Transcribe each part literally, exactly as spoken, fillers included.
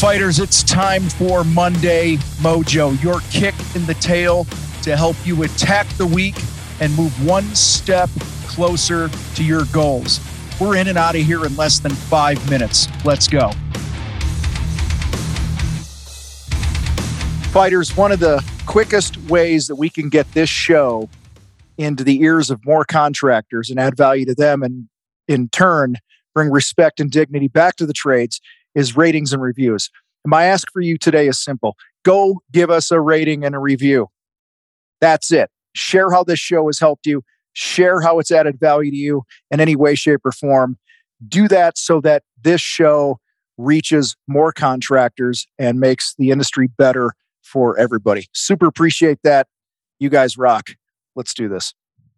Fighters, it's time for Monday Mojo, your kick in the tail to help you attack the week and move one step closer to your goals. We're in and out of here in less than five minutes. Let's go. Fighters, one of the quickest ways that we can get this show into the ears of more contractors and add value to them and in turn bring respect and dignity back to the trades is ratings and reviews. And my ask for you today is simple. Go give us a rating and a review. That's it. Share how this show has helped you. Share how it's added value to you in any way, shape, or form. Do that so that this show reaches more contractors and makes the industry better for everybody. Super appreciate that. You guys rock. Let's do this.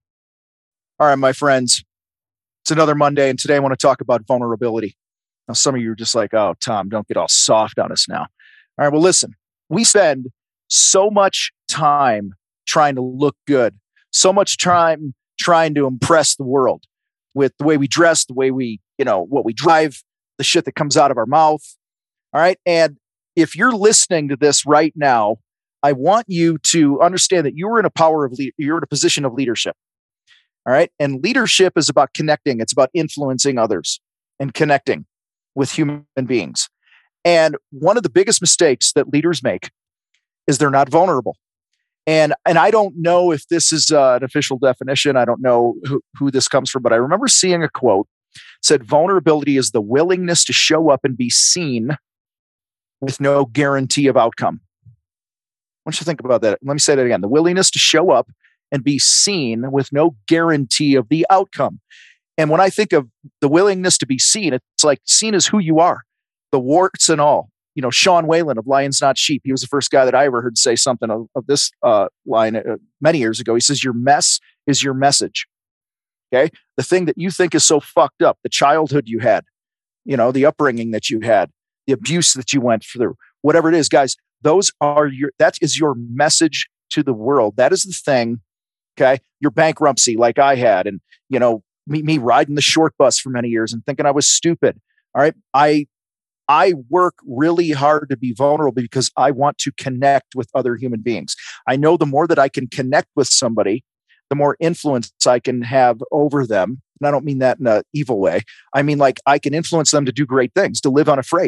All right, my friends. It's another Monday, and today I want to talk about vulnerability. Now, some of you are just like, oh, Tom, don't get all soft on us now. All right, well, listen, we spend so much time trying to look good, so much time trying to impress the world with the way we dress, the way we, you know, what we drive, the shit that comes out of our mouth. All right. And if you're listening to this right now, I want you to understand that you are in a power of, le- you're in a position of leadership. All right. And leadership is about connecting. It's about influencing others and connecting with human beings. And one of the biggest mistakes that leaders make is they're not vulnerable. And, and I don't know if this is uh, an official definition. I don't know who, who this comes from, but I remember seeing a quote that said, vulnerability is the willingness to show up and be seen with no guarantee of outcome. I want you to think about that. Let me say that again. The willingness to show up and be seen with no guarantee of the outcome. And when I think of the willingness to be seen, it's like seen as who you are, the warts and all. You know, Sean Whalen of Lions Not Sheep, he was the first guy that I ever heard say something of, of this uh, line uh, many years ago. He says, your mess is your message. Okay. The thing that you think is so fucked up, the childhood you had, you know, the upbringing that you had, the abuse that you went through, whatever it is, guys, those are your, that is your message to the world. That is the thing. Okay. Your bankruptcy like I had, and, you know, me, me riding the short bus for many years and thinking I was stupid. All right. I, I work really hard to be vulnerable because I want to connect with other human beings. I know the more that I can connect with somebody, the more influence I can have over them. And I don't mean that in an evil way. I mean, like, I can influence them to do great things, to live unafraid.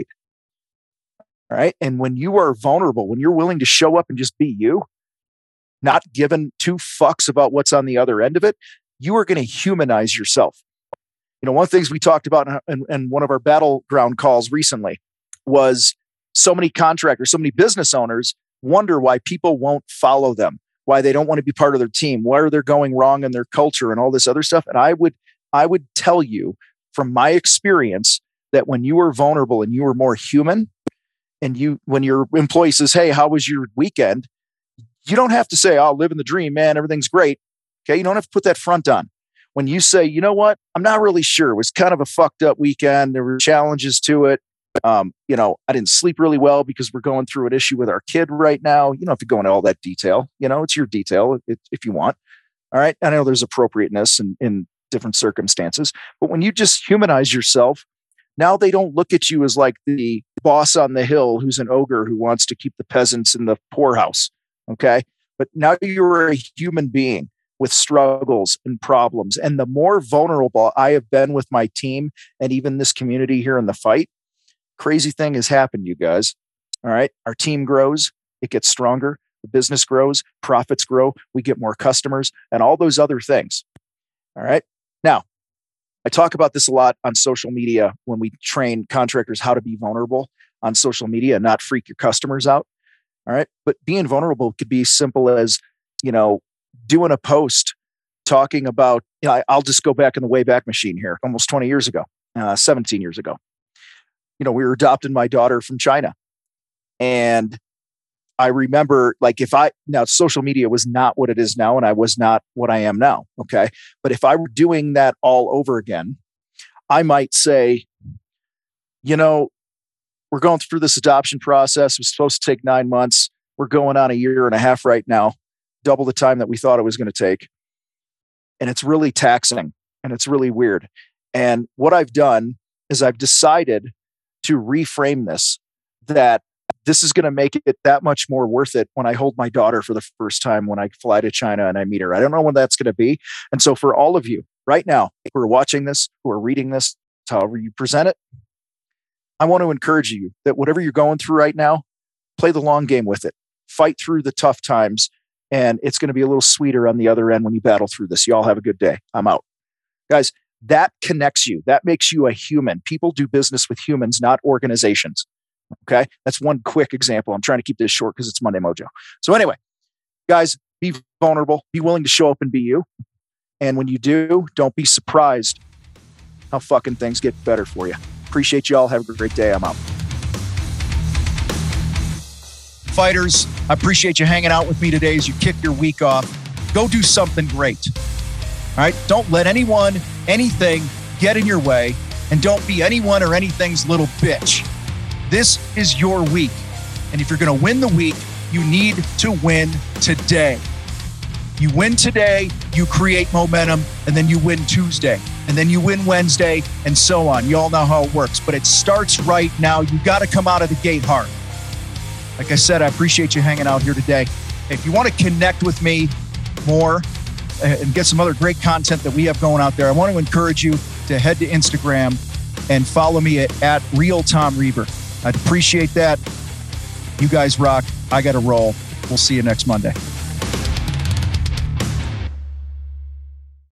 All right. And when you are vulnerable, when you're willing to show up and just be you, not giving two fucks about what's on the other end of it, you are going to humanize yourself. You know, one of the things we talked about in, in one of our battleground calls recently was so many contractors, so many business owners wonder why people won't follow them, why they don't want to be part of their team, where they're going wrong in their culture and all this other stuff. And I would, I would tell you from my experience that when you are vulnerable and you are more human, and you, when your employee says, hey, how was your weekend? You don't have to say, oh, living the dream, man, everything's great. Okay. You don't have to put that front on. When you say, you know what, I'm not really sure. It was kind of a fucked up weekend. There were challenges to it. Um, you know, I didn't sleep really well because we're going through an issue with our kid right now. You don't have to go into all that detail. You know, it's your detail if, if you want. All right. I know there's appropriateness in, in different circumstances, but when you just humanize yourself, now they don't look at you as like the boss on the hill who's an ogre who wants to keep the peasants in the poorhouse. Okay. But now you're a human being with struggles and problems. And the more vulnerable I have been with my team and even this community here in the fight, crazy thing has happened, you guys. All right. Our team grows. It gets stronger. The business grows. Profits grow. We get more customers and all those other things. All right. Now, I talk about this a lot on social media when we train contractors how to be vulnerable on social media and not freak your customers out. All right. But being vulnerable could be as simple as, you know, doing a post talking about, you know, I, I'll just go back in the Wayback Machine here, almost twenty years ago, uh, seventeen years ago. You know, we were adopting my daughter from China. And I remember, like, if I, now social media was not what it is now, and I was not what I am now. Okay. But if I were doing that all over again, I might say, you know, we're going through this adoption process. It was supposed to take nine months. We're going on a year and a half right now, double the time that we thought it was going to take. And it's really taxing and it's really weird. And what I've done is I've decided to reframe this that this is going to make it that much more worth it when I hold my daughter for the first time when I fly to China and I meet her. I don't know when that's going to be. And so for all of you right now who are watching this, who are reading this, however you present it, I want to encourage you that whatever you're going through right now, play the long game with it. Fight through the tough times, and it's going to be a little sweeter on the other end when you battle through this. You all have a good day. I'm out. Guys, that connects you. That makes you a human. People do business with humans, not organizations. Okay? That's one quick example. I'm trying to keep this short because it's Monday Mojo. So anyway, guys, be vulnerable. Be willing to show up and be you. And when you do, don't be surprised how fucking things get better for you. Appreciate you all. Have a great day. I'm out. Fighters, I appreciate you hanging out with me today as you kick your week off. Go do something great. All right? Don't let anyone, anything get in your way, and don't be anyone or anything's little bitch. This is your week. And if you're going to win the week, you need to win today. You win today, you create momentum, and then you win Tuesday, and then you win Wednesday, and so on. You all know how it works, but it starts right now. You got to come out of the gate hard. Like I said, I appreciate you hanging out here today. If you want to connect with me more and get some other great content that we have going out there, I want to encourage you to head to Instagram and follow me at, at Real Tom Reber. I'd appreciate that. You guys rock. I got to roll. We'll see you next Monday.